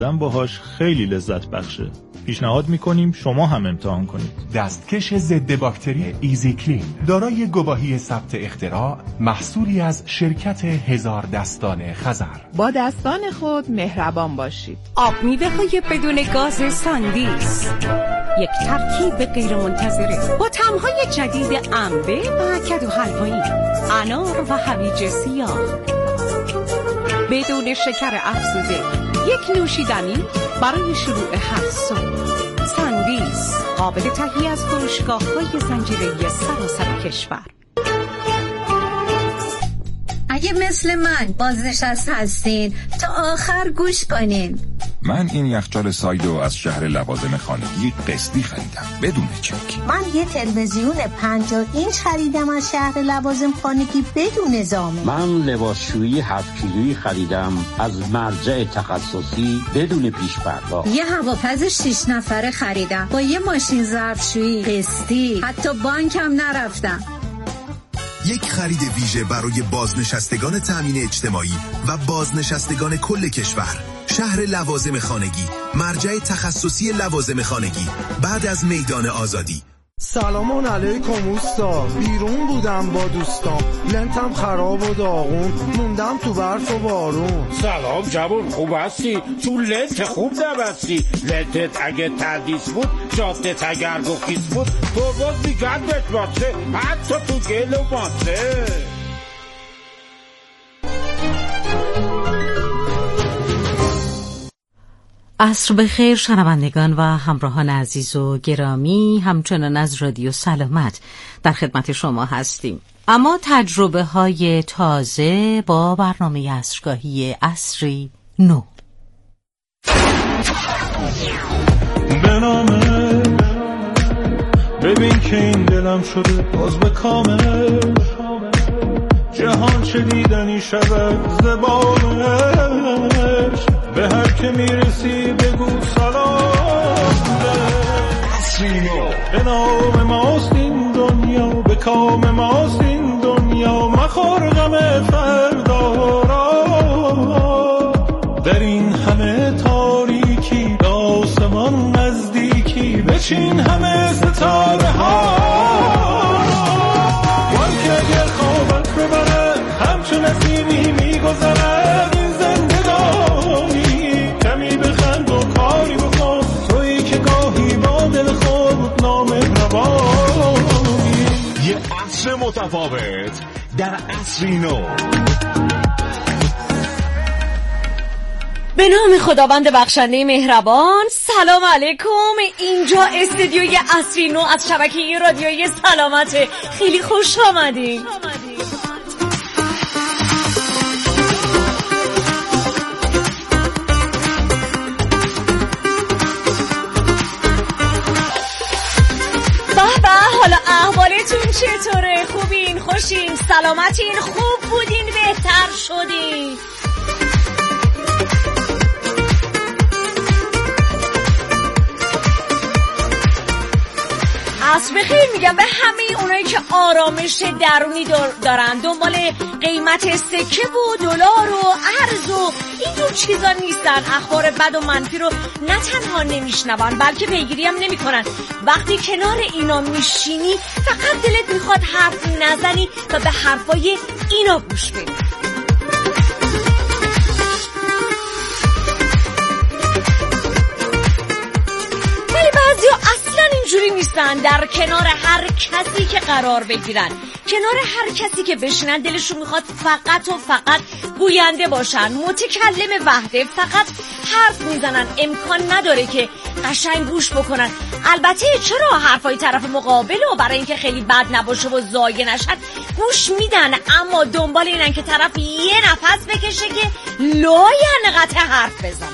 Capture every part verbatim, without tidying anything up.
باهاش خیلی لذت بخشه. پیشنهاد میکنیم شما هم امتحان کنید. دستکش ضد باکتری ایزی کلین دارای گواهی ثبت اختراع، محصولی از شرکت هزار دستان خزر. با دستان خود مهربان باشید. آب میوه های بدون گاز ساندیس، یک ترکیب غیر منتظره با طعم‌های جدید انبه و کدو حلوایی، انار و هویج سیاه، بدون شکر افزوده، یک نوشیدنی برای شروع هر صبح. ساندیس قابل تهیه از فروشگاه‌های زنجیره‌ای سراسر کشور. اگه مثل من بازنشسته هستین تا آخر گوش کنین. من این یخچال سایدو از شهر لوازم خانگی قسطی خریدم بدون چک. من یه تلویزیون پنجاه اینچ خریدم از شهر لوازم خانگی بدون زامن. من لباسشویی هفت کیلویی خریدم از مرجع تخصصی بدون پیش پرداخت. یه هواپز شش نفره خریدم با یه ماشین ظرفشویی قسطی، حتی بانکم نرفتم. یک خرید ویژه برای بازنشستگان تامین اجتماعی و بازنشستگان کل کشور. شهر لوازم خانگی، مرجع تخصصی لوازم خانگی، بعد از میدان آزادی. سلام علیکم اوستا، بیرون بودم با دوستام، لنتم خراب و داغون، موندم تو برف و بارون. سلام جوون، خوب هستی؟ تو لنت خوب نبستی. لنتت اگه تردیس بود، جادت اگر گفیس بود، تو باز میگردت باشه، حتی تو گل و ماسه. عصر بخیر شنوندگان و همراهان عزیز و گرامی، همچنان از رادیو سلامت در خدمت شما هستیم. اما تجربه های تازه با برنامه عصرگاهی عصری نو. بنامه ببین که این دلم شده باز به کامل، جهان چه دیدنی شود زبانش، به هر که میرسی بگو سلام. به نام ماست این دنیا، به کام ماست این دنیا، مخور غم فردا را. در این همه تاریکی به آسمان نزدیکی، بچین همه ستاره ها. وان که اگر خوابت ببره همچون نسیمی میگذره، یه عصر متفاوت در عصری نو. به نام خداوند بخشنده مهربان. سلام علیکم. اینجا استودیوی عصری نو از شبکه رادیویی سلامت. خیلی خوش آمدید. حالا احوالتون چطوره؟ خوبین؟ خوشین؟ سلامتین؟ خوب بودین؟ بهتر شدین؟ عصر بخیر میگم به همه اونایی که آرامش درونی دارن، دنبال قیمت سکه و دلار و ارز و اینجور چیزا نیستن، اخبار بد و منفی رو نه تنها نمیشنون بلکه پیگیری هم نمی کنن. وقتی کنار اینا میشینی فقط دلت میخواد حرف نزنی و به حرفای اینا گوش بدی. ولی بعضیا اصلا اینجوری نیستن، در کنار هر کسی که قرار بگیرن، کنار هر کسی که بشینن دلشون میخواد فقط و فقط گوینده باشن، متکلم وحده، فقط حرف میزنن، امکان نداره که قشنگ گوش بکنن. البته چرا حرفای طرف مقابل و برای اینکه خیلی بد نباشه و ضایع نشن گوش میدن، اما دنبال اینن که طرف یه نفس بکشه که لاین قطع حرف بزنن.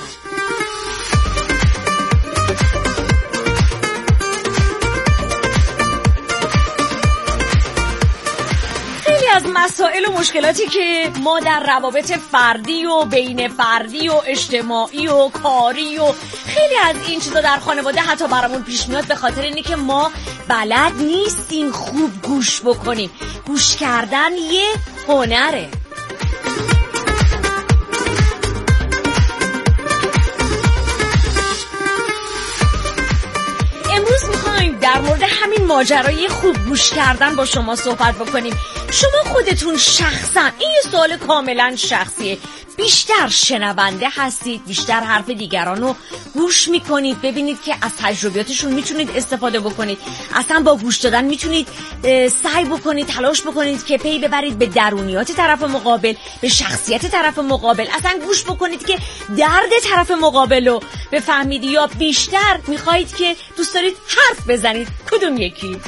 از مسائل و مشکلاتی که ما در روابط فردی و بین فردی و اجتماعی و کاری و خیلی از این چیزا در خانواده حتی برامون پیش میاد، به خاطر اینه که ما بلد نیستیم خوب گوش بکنیم. گوش کردن یه هنره. همین ماجرای خوب گوش کردن با شما صحبت بکنیم. شما خودتون شخصا، این یه سوال کاملا شخصیه، بیشتر شنونده هستید، بیشتر حرف دیگران رو گوش میکنید، ببینید که از تجربیاتشون میتونید استفاده بکنید، اصلا با گوش دادن میتونید سعی بکنید، تلاش بکنید که پی ببرید به درونیات طرف مقابل، به شخصیت طرف مقابل، اصلا گوش بکنید که درد طرف مقابل رو بفهمید، یا بیشتر میخواهید که دوست دارید حرف بزنید؟ کدوم یکی؟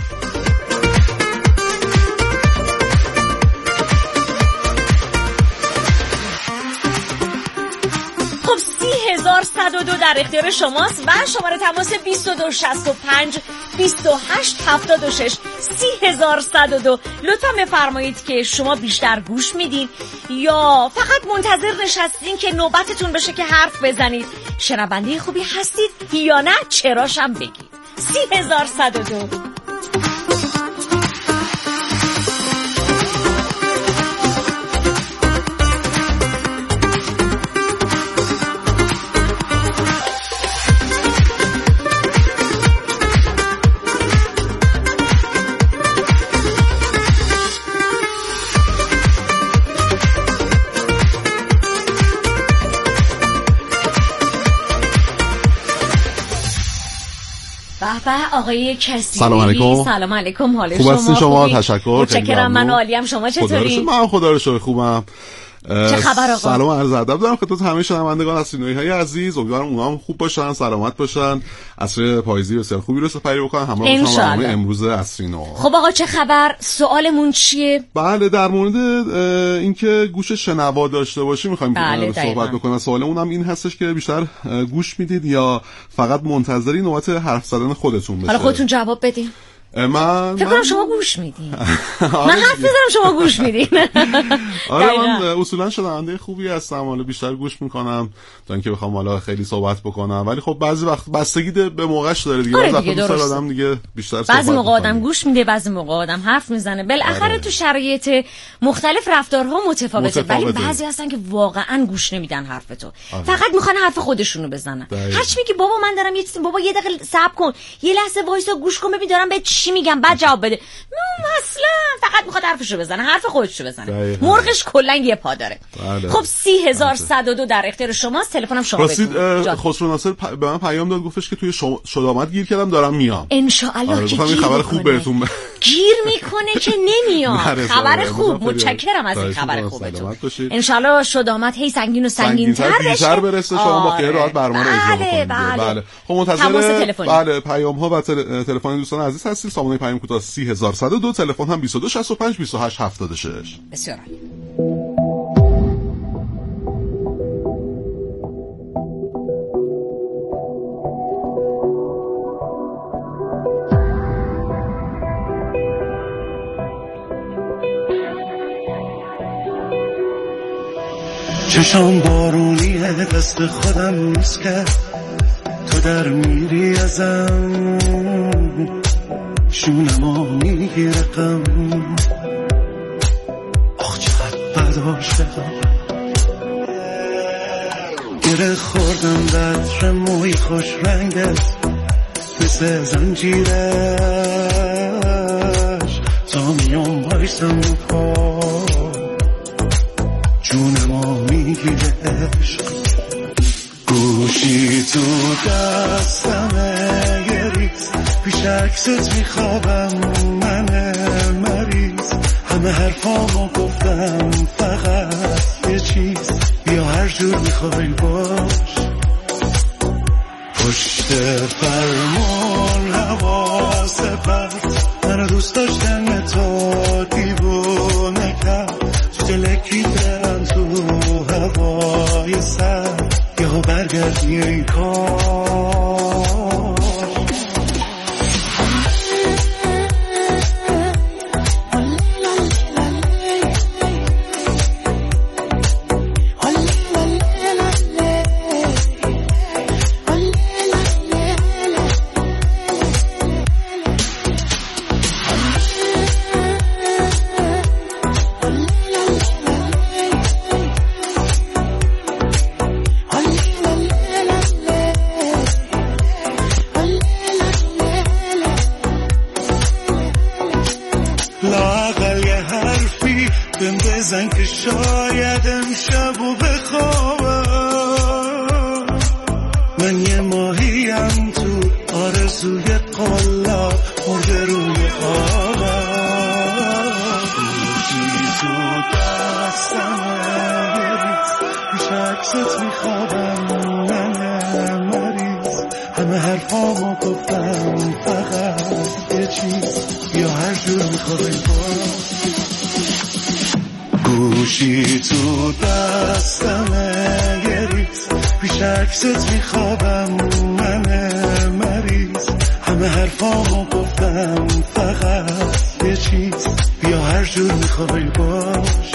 هزار و صد و دو در اختیار شماست و شماره تماس بیست و دو شصت و پنج بیست و هشت هفتاد و شش سی هزار و صد و دو. لطفا بفرمایید که شما بیشتر گوش میدین یا فقط منتظر نشستین که نوبتتون بشه که حرف بزنید؟ شنونده خوبی هستید یا نه؟ چراشم بگید. سی هزار و صد و دو. به آقای کسی. سلام علیکم. سلام علیکم. حال خوب شما؟ شما تشکر. متشکرم. من عالیم. شما چطوری؟ من خدا رو شکر خوبم. چه خبر آقا؟ سلام عرض ادب دارم خدمت همه شنوندگان اسرینوی‌های عزیز. امیدوارم اونها هم خوب باشن، سلامت باشن، عصر پاییزی بسیار خوبی رو سپری بکنن همراه با شما برنامه امروز اسرینو. خب آقا چه خبر؟ سوالمون چیه؟ بله، در مورد اینکه گوش شنوا داشته باشیم می‌خوایم بله صحبت بکنیم. سوالمون هم این هستش که بیشتر گوش میدید یا فقط منتظری نوبت حرف زدن خودتون بشه؟ حالا خودتون جواب بدین. من فکر کنم شما گوش میدین. من حرف میزنم شما گوش میدین. آره من اصولا شنونده خوبی هستم، حالا بیشتر گوش میکنم تا اینکه بخوام حالا خیلی صحبت بکنم، ولی خب بعضی وقت بستگی به موقعش داره دیگه. آره بعضی وقت آدم دیگه بیشتر صحبت بعضی موقع آدم گوش میده، بعضی موقع آدم حرف میزنه. بالاخره آره. تو شرایط مختلف رفتارها متفاوته، ولی بعضی هستن که واقعا گوش نمیدن حرف تو. آره. فقط میخوان حرف خودشونو بزنن. هرچی میگی بابا من دارم یه چیزی، بابا یه دقیقه صبر کن، یه لحظه وایسا گوش کن ببین دارم به چی میگم، بعد جواب بده. اصلا فقط میخواد حرفشو بزنه، حرف خودشو بزنه. مرغش کلا یه پا داره. بله. خب سی هزار و صد و دو در اختیار شماست. تلفنم شما بگید. خسرو ناصر ب... به من پیام داد، گفتش که توی شما... شدامت گیر کردم دارم میام. ان شاء الله آره، که گیر خبر خوب بهتون ب... گیر میکنه که نمیاد. خبر خوب. متشکرم از این خبر خوبتون. ان شاء الله شدامت هی سنگین و سنگین‌تر بشه. برسه شما با خیال راحت برنامه رو اجرا بکنید. بله. خب منتظر بله پیام‌ها و تلفن دوستان عزیز هستید. سامانه پیام کوتاه سی هزار و صد و دو، تلفن هم بیست و دو شصت و پنج بیست و هشت هفتاد و شش. بسیار چشام بارونیه، دست خودم نیست که تو در میری ازم، شونمو میگیره غم، آخ چقدر برداشت بدم، گره خوردم به عطر موی خوش رنگت، مثل زنجیرش تا میام بایستم رو پا، جونمو میگیره عشق، گوشی تو دستمه یه ریز، پیش عکست میخوابم من مریض، همه حرفامو گفتم فقط یه چیز، بیا هر جور میخوای باش، پشت فرمون حواس پرد، منو دوست داشتن تو دیوونه کرد، تو دلکی دلم تو هوای سر، یا برگردی این کار. بزن که شاید امشب و بخوابم. من یه ماهیم تو آرزوی قلا مرده روی آبم. گوشی تو دستمه بریز پیش عکست میخوابم من مریض. همه حرفامو گفتم فقط یه چیز یا هر جور میخوای باز. گوشی تو دستمه گریز پیش عکست میخوابم من مریض. همه حرفامو گفتم فقط یه چیز بیا هر جور میخوای باش.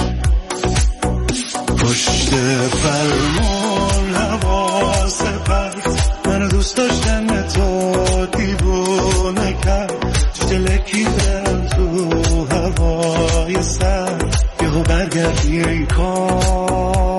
پشت فرمون حواس پرد منو دوست داشتن تو دیوونه کرد. تو دلکی برم تو هوای سر یهو برگردی ای کار.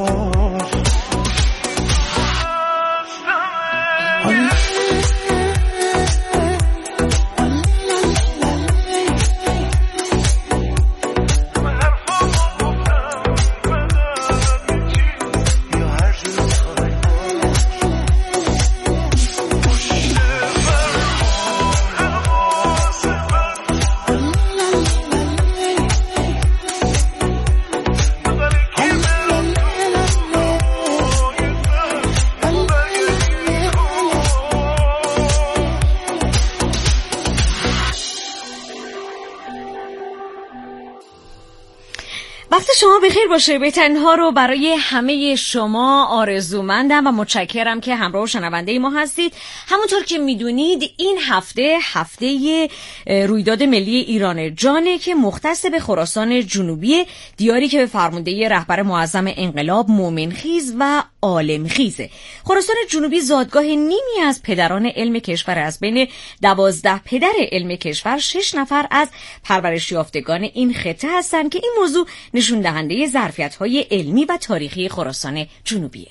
وقت شما بخیر باشه. بهترین ها رو برای همه شما آرزومندم و متشکرم که همراه شنونده ما هستید. همونطور که میدونید این هفته هفته رویداد ملی ایران جانه که مختص به خراسان جنوبی، دیاری که به فرمانده رهبر معظم انقلاب مومنخیز و عالمخیزه. خراسان جنوبی زادگاه نیمی از پدران علم کشور، از بین دوازده پدر علم کشور شش نفر از پرورش یافتگان این خطه هستند که این موضوع نشون دهنده ظرفیت‌های علمی و تاریخی خراسان جنوبیه.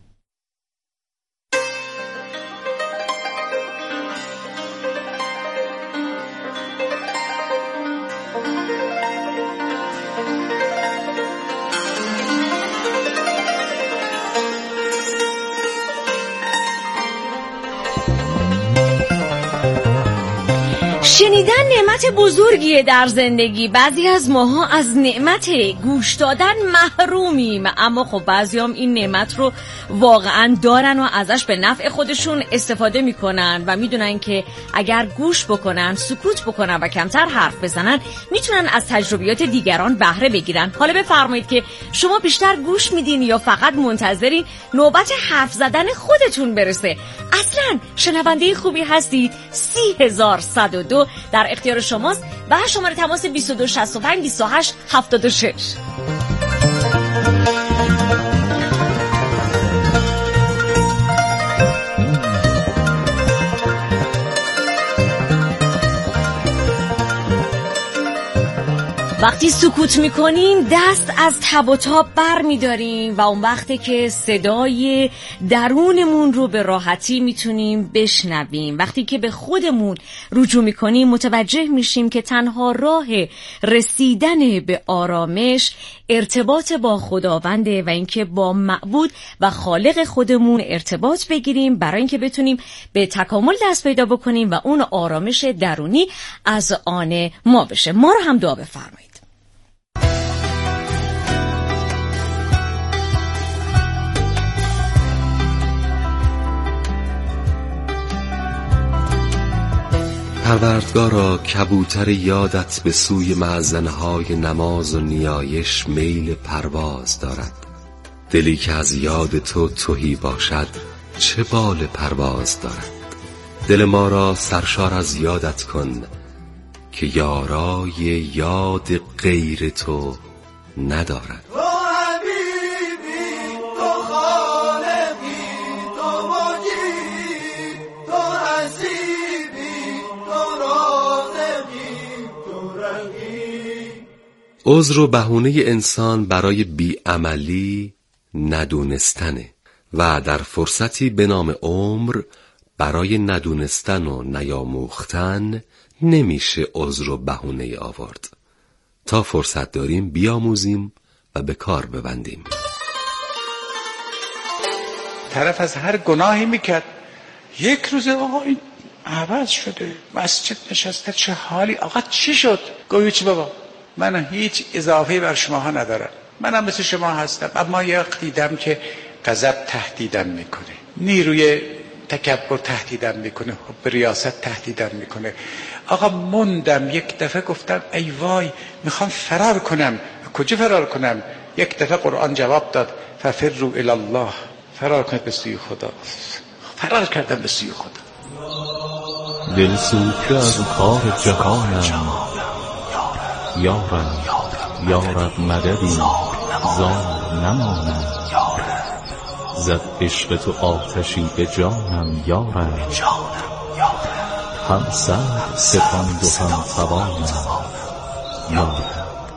شنیدن نعمت بزرگیه در زندگی. بعضی از ماها از نعمت گوش دادن محرومیم، اما خب بعضی هم این نعمت رو واقعا دارن و ازش به نفع خودشون استفاده میکنن و میدونن که اگر گوش بکنن، سکوت بکنن و کمتر حرف بزنن میتونن از تجربیات دیگران بهره بگیرن. حالا بفرمایید که شما بیشتر گوش میدین یا فقط منتظرین نوبت حرف زدن خودتون برسه؟ اصلا شنونده خوبی هستید. سی هزار صد و دو در اختیار شماست و شماره تماس بیست و دو شصت و پنج بیست و هشت هفتاد و شش. وقتی سکوت میکنیم دست از تب و تاب بر میداریم و اون وقتی که صدای درونمون رو به راحتی میتونیم بشنویم. وقتی که به خودمون رجوع میکنیم متوجه میشیم که تنها راه رسیدن به آرامش ارتباط با خداونده و اینکه با معبود و خالق خودمون ارتباط بگیریم برای اینکه بتونیم به تکامل دست پیدا بکنیم و اون آرامش درونی از آن ما بشه. ما رو هم دعا بفرمایید. پروردگارا کبوتر یادت به سوی معزنهای نماز و نیایش میل پرواز دارد. دلی که از یاد تو تهی باشد چه بال پرواز دارد. دل ما را سرشار از یادت کن که یارای یاد غیر تو ندارد. عذر و بهونه انسان برای بیعملی ندونستنه و در فرصتی به نام عمر برای ندونستن و نیاموختن نمیشه عذر و بهونه آورد. تا فرصت داریم بیاموزیم و به کار ببندیم. طرف از هر گناهی میکرد یک روز آقا این عوض شده، مسجد نشسته، چه حالی، آقا چی شد؟ گویی چی بابا؟ من هیچ اضافه بر شماها ندارم، منم مثل شما هستم، اما یک دیدم که غضب تهدیدم میکنه، نیروی تکبر تهدیدم میکنه، حب ریاست تهدیدم میکنه. آقا موندم، یک دفعه گفتم ای وای میخوام فرار کنم. کجا فرار کنم؟ یک دفعه قرآن جواب داد ففروا الی الله، فرار کنید به سوی خدا. فرار کردم به سوی خدا. دل سوخته از کار جهانم، یارم یارب مددی زار نمانم، زد عشق تو آتشی به جانم یارم، هم سر سپاند و هم توانم یارم.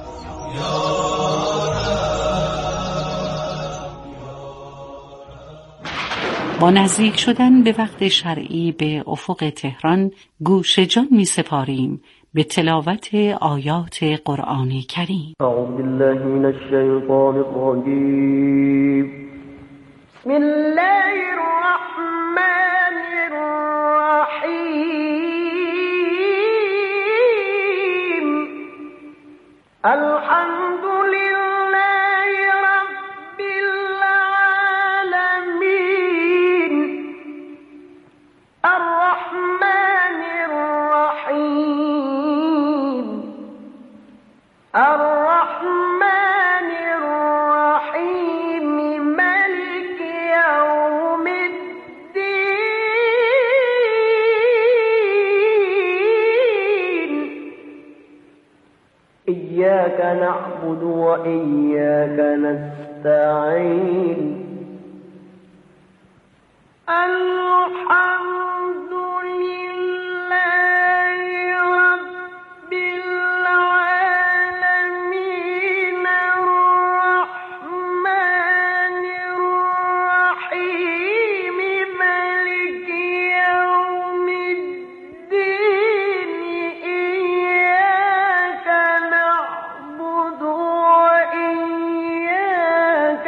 با نزدیک شدن به وقت شرعی به افق تهران گوش جان می سپاریم به تلاوت آیات قرآن کریم. اعوذ بالله من الشیطان الرجیم. بسم الله الرحمن الرحیم. الحمد لله رب العالمین الرحمن الرحیم الرحمن الرحیم مالک یوم الدین إياك نعبد وإياك نستعين الحمد لله رب العالمين الرحمن الرحيم مالك يوم الدين إياك نعبد وإياك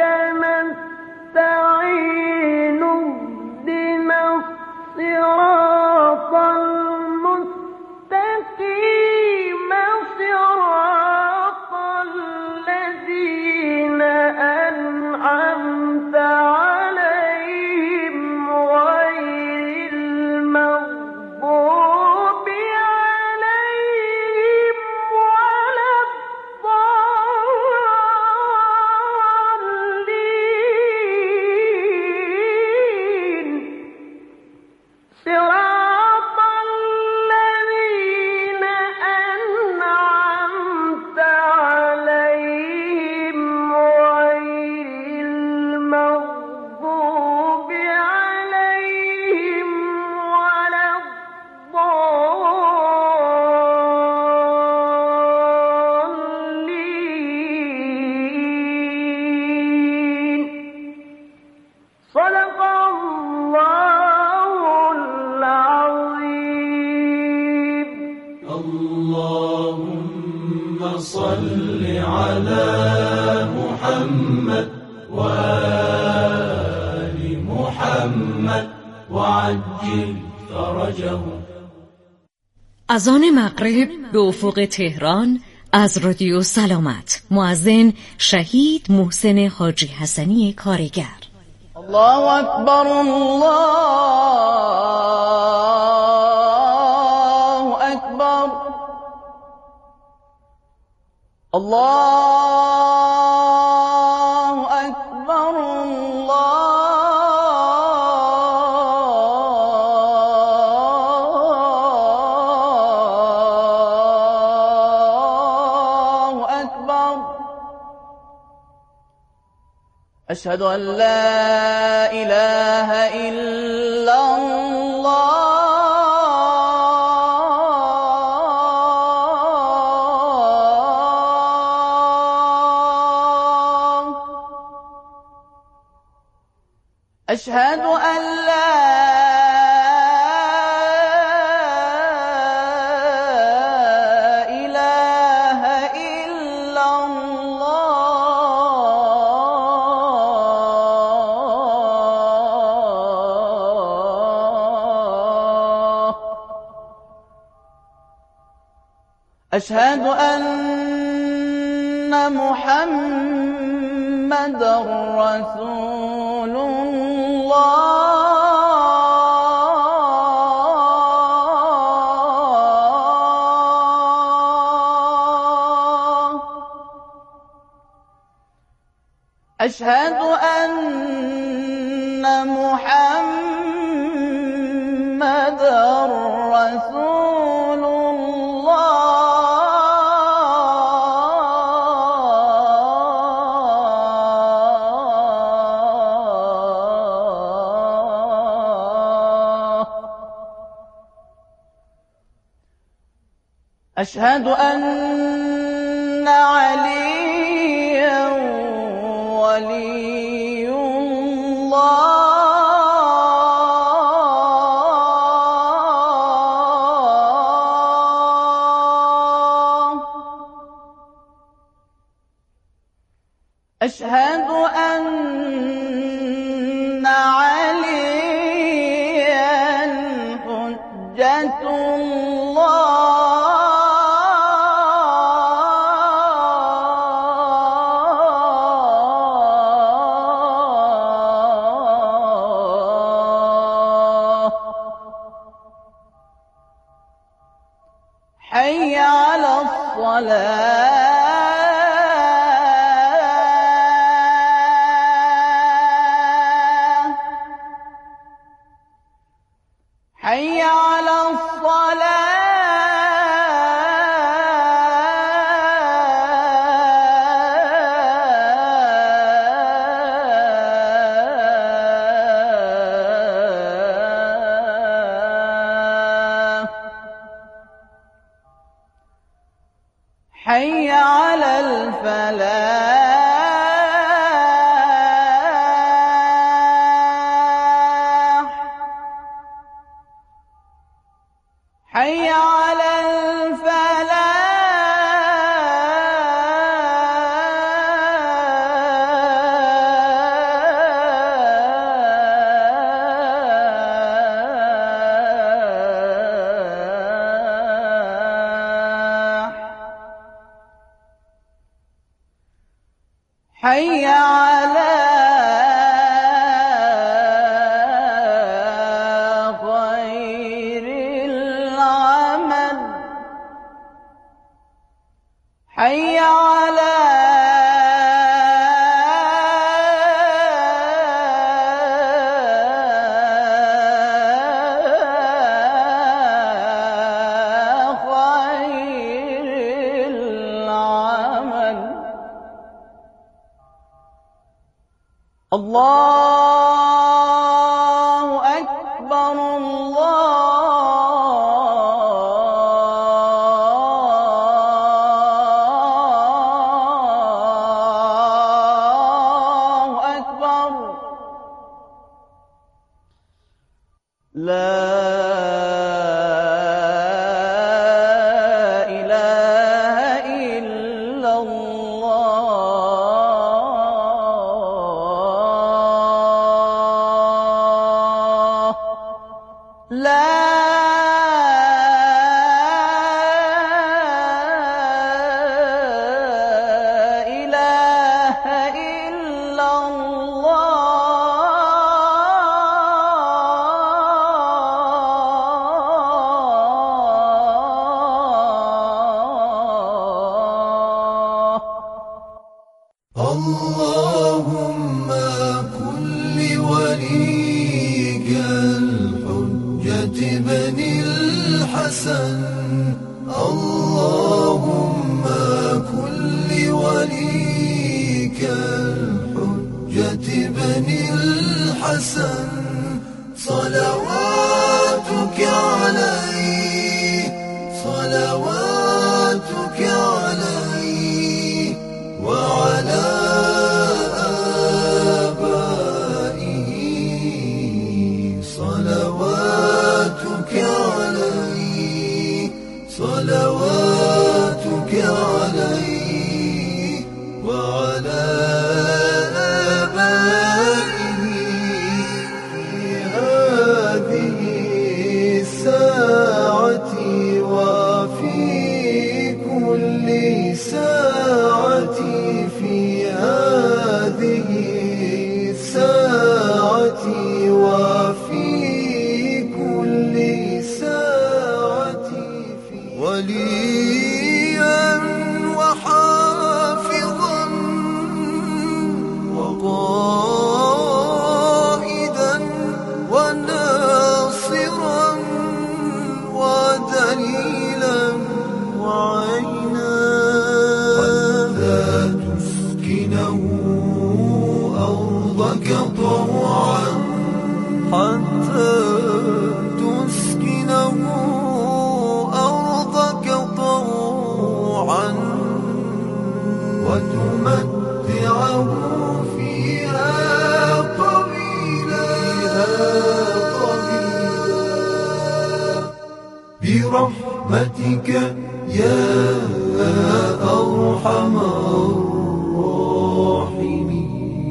نستعين اهدنا الصراط المستقيم صراط الذين أنعمت عليهم غير المغضوب عليهم ولا الضالين صراط الذين أنعمت عليهم غير المغضوب عليهم ولا الضالين. صدق الله العظيم. اللهم صل على محمد وآل محمد وعجل فرجه. اذان مغرب به افق تهران از رادیو سلامت. مؤذن شهید محسن حاجی حسنی کارگر. الله أكبر الله أكبر الله أكبر الله أكبر. أشهد أن لا إله إلا الله. أشهد أن لا إله إلا أشهد أن محمد رسول الله. أشهد أن محمد رسول الله. أشهد أن عليا ولي الله. أشهد أن عليا حجة الله. حي على الصلاة. حي على الصلاة. حي على الفلاح. حي على الفلاح. حي على خير العمل. حي على خير العمل. الله أكبر. الله أكبر. لا إله إلا الله. لا إله إلا الله. اللهم كن لوليك الحجة بن الحسن. اللهم كن لوليك الحجة بن الحسن. صلواتك عليه صلواتك عليه وعلى آبائه. صلواتك عليه صلواتك عليه وعلى آبائه في هذه برحمتك يا أرحم الراحمين.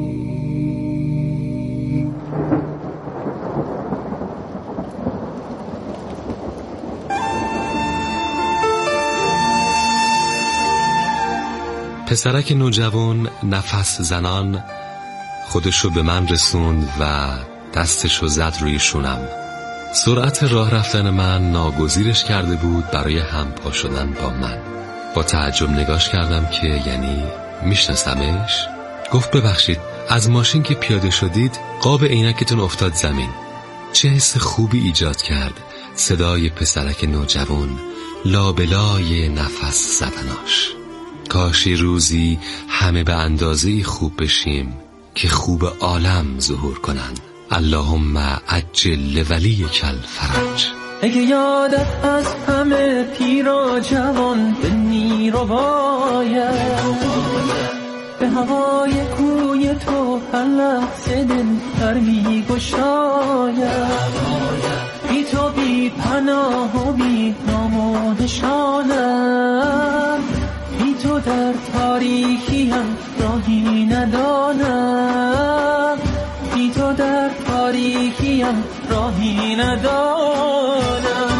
پسرک نوجوان نفس زنان خودشو به من رسوند و دستشو زد روی شونم. سرعت راه رفتن من ناگزیرش کرده بود برای همپا شدن با من. با تعجب نگاش کردم که یعنی میشناسمش؟ گفت ببخشید، از ماشین که پیاده شدید قاب عینکتون افتاد زمین. چه حس خوبی ایجاد کرد صدای پسرک نوجوان لابلای نفس زدناش. کاشی روزی همه به اندازه خوب بشیم که خوب عالم ظهور کنن. اللهم عجل ولیک الفرج. اگه یادت از همه پیر و جوان به نیر و باید، به هوای کوی تو هر لحظه دل پر می گشاید. بی تو بی پناه و بی نام و نشانم، بی تو در تاریکیم راهی ندانم، بی تو در تاریکیم راهی ندانم.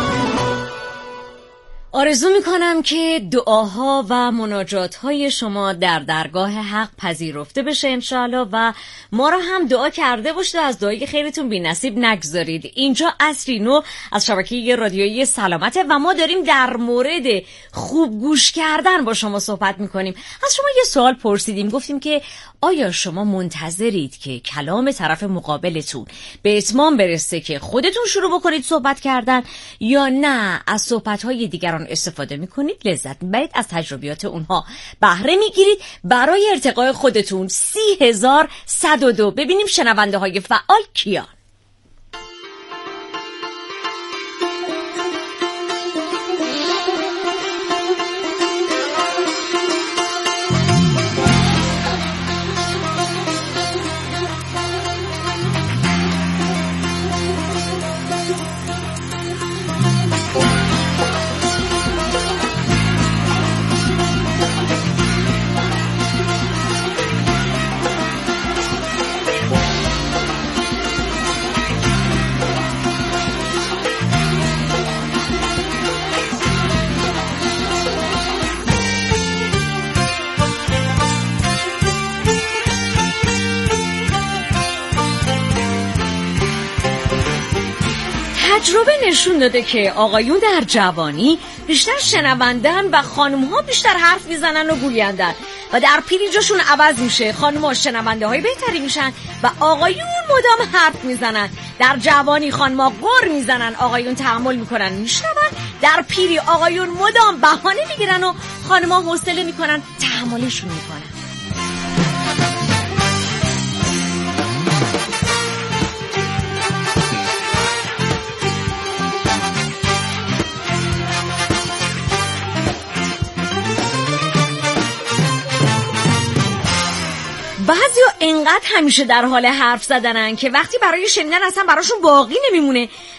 آرزو میکنم که دعاها و مناجاتهای شما در درگاه حق پذیرفته بشه انشاءالله و ما را هم دعا کرده باشید و از دعای خیرتون بی نصیب نگذارید. اینجا عصری نو از شبکه رادیویی سلامته و ما داریم در مورد خوب گوش کردن با شما صحبت میکنیم. از شما یه سوال پرسیدیم، گفتیم که آیا شما منتظرید که کلام طرف مقابلتون به اتمام برسه که خودتون شروع بکنید صحبت کردن، یا نه از صحبت‌های دیگران استفاده میکنید، لذت میبرید، از تجربیات اونها بهره میگیرید برای ارتقای خودتون؟ سی هزار صد و دو. ببینیم شنونده های فعال کیان. تجربه نشون داده که آقایون در جوانی بیشتر شنوندن و خانم‌ها بیشتر حرف میزنن و گویندن و در پیری جاشون عوض میشه. خانم‌ها شنونده های بهتری میشن و آقایون مدام حرف میزنن. در جوانی خانم‌ها غر میزنن، آقایون تحمل میکنن میشنون. در پیری آقایون مدام بهانه میگیرن و خانم‌ها حوصله میکنن تحملشون میکنن. بعضیا انقدر همیشه در حال حرف زدنن که وقتی برای شنیدن اصلا براشون باقی نمیمونه.